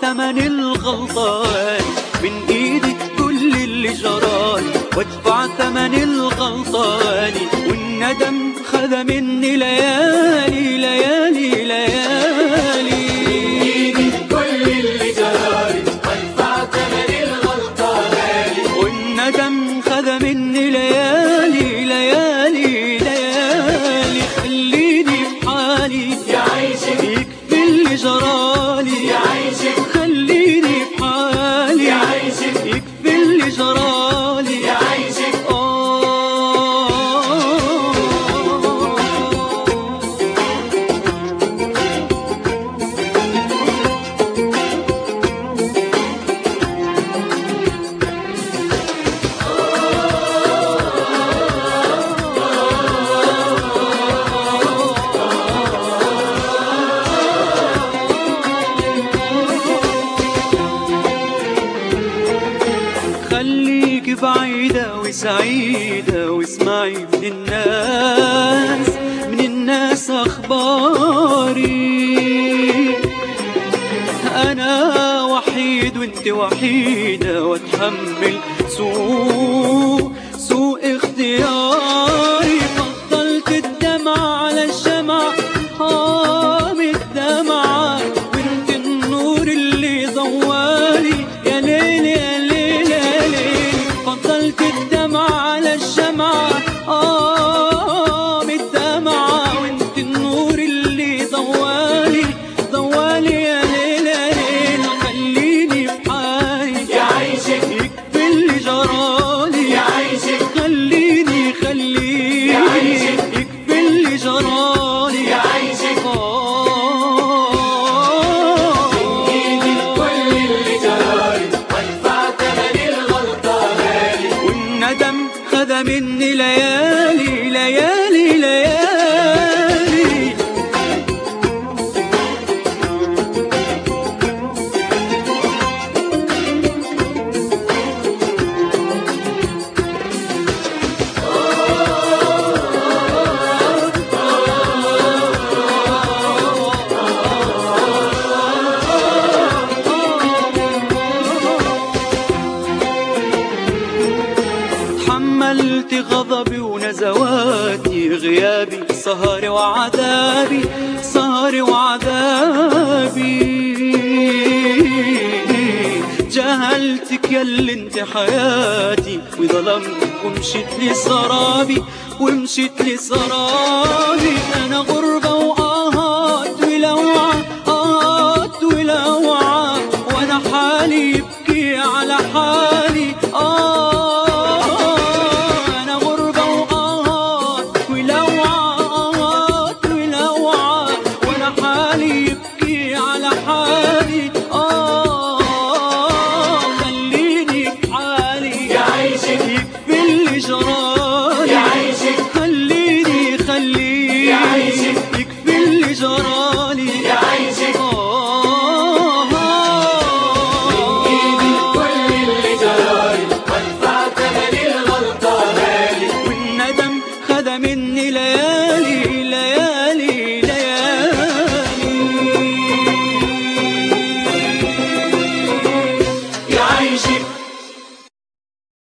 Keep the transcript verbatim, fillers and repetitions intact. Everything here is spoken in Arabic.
تمن الغلطان، من ايدك كل اللي جرالي وادفع ثمن الغلطان، والندم خذ مني ليالي ليالي ليالي. من ايدك كل اللي جرالي وادفع ثمن الغلطان، والندم خذ مني ليالي ليالي ليالي. خليني بحالي يا عيشك يكفي اللي جرالي، يا عيشك خليني بحالي يا عيشك يكفي اللي جرالي. يا عيشك خليك بعيدة وسعيدة واسمعي من الناس، من الناس أخباري. أنا وحيد وانت وحيدة واتحمل سوء سوء اختياري. فضلت الدمع على الشمع حام الدمعة، وانت النور اللي ضوالي يا ليل يا ليل يا ليل. فضلت الدمع على الشمع حام الدمعة، وانت النور اللي ضوالي ضوالي يا ليل يا ليل. خليني بحالي يا عيشك يكفي اللي جرالي، يا عيشك خليني خليني يا عيشك يكفي اللي جرالي. يا عيشك آه. من ايدك كل اللي جرالي وادفع ثمن الغلطان، والندم خذ مني ليالي ليالي ليالي. تحملت غضبي ونزواتي، غيابي سهري وعذابي سهري وعذابي. جهلتك ياللي انت حياتي وظلمتك، ومشيت لسرابي ومشيت لسرابي.